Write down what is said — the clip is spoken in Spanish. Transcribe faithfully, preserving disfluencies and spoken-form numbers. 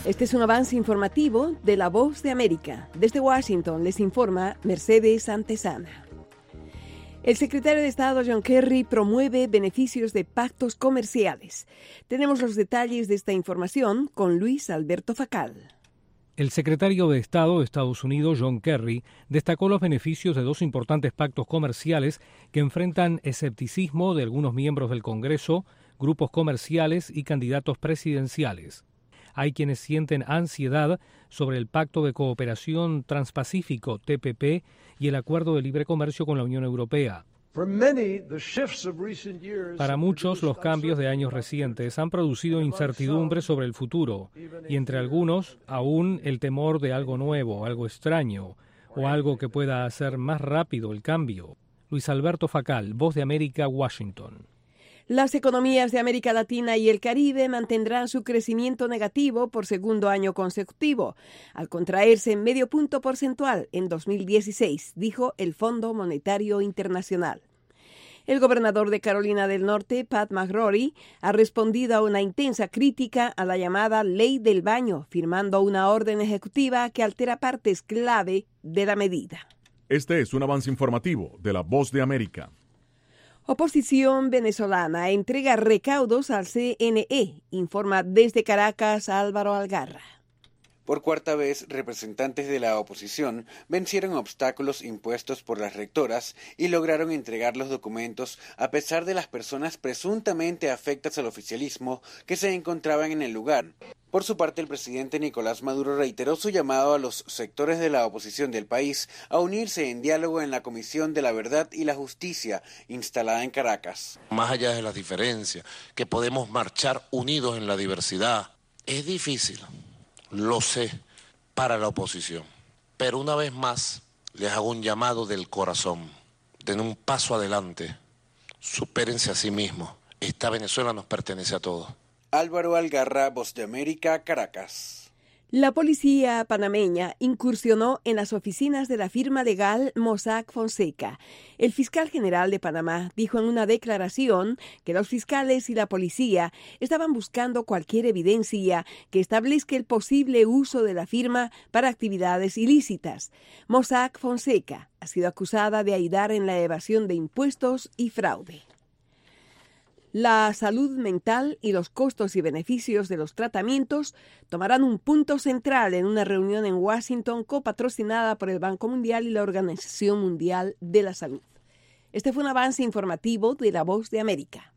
Este es un avance informativo de La Voz de América. Desde Washington les informa Mercedes Antesana. El secretario de Estado John Kerry promueve beneficios de pactos comerciales. Tenemos los detalles de esta información con Luis Alberto Facal. El secretario de Estado de Estados Unidos, John Kerry, destacó los beneficios de dos importantes pactos comerciales que enfrentan escepticismo de algunos miembros del Congreso, grupos comerciales y candidatos presidenciales. Hay quienes sienten ansiedad sobre el Pacto de Cooperación Transpacífico, T P P, y el Acuerdo de Libre Comercio con la Unión Europea. Para muchos, los cambios de años recientes han producido incertidumbre sobre el futuro, y entre algunos, aún el temor de algo nuevo, algo extraño, o algo que pueda hacer más rápido el cambio. Luis Alberto Facal, Voz de América, Washington. Las economías de América Latina y el Caribe mantendrán su crecimiento negativo por segundo año consecutivo, al contraerse en medio punto porcentual en dos mil dieciséis, dijo el Fondo Monetario Internacional. El gobernador de Carolina del Norte, Pat McCrory, ha respondido a una intensa crítica a la llamada Ley del Baño, firmando una orden ejecutiva que altera partes clave de la medida. Este es un avance informativo de La Voz de América. Oposición venezolana entrega recaudos al C N E, informa desde Caracas Álvaro Algarra. Por cuarta vez, representantes de la oposición vencieron obstáculos impuestos por las rectoras y lograron entregar los documentos a pesar de las personas presuntamente afectas al oficialismo que se encontraban en el lugar. Por su parte, el presidente Nicolás Maduro reiteró su llamado a los sectores de la oposición del país a unirse en diálogo en la Comisión de la Verdad y la Justicia, instalada en Caracas. Más allá de las diferencias, que podemos marchar unidos en la diversidad, es difícil. Lo sé, para la oposición. Pero una vez más, les hago un llamado del corazón. Den un paso adelante. Supérense a sí mismos. Esta Venezuela nos pertenece a todos. Álvaro Algarra, Voz de América, Caracas. La policía panameña incursionó en las oficinas de la firma legal Mossack Fonseca. El fiscal general de Panamá dijo en una declaración que los fiscales y la policía estaban buscando cualquier evidencia que establezca el posible uso de la firma para actividades ilícitas. Mossack Fonseca ha sido acusada de ayudar en la evasión de impuestos y fraude. La salud mental y los costos y beneficios de los tratamientos tomarán un punto central en una reunión en Washington copatrocinada por el Banco Mundial y la Organización Mundial de la Salud. Este fue un avance informativo de La Voz de América.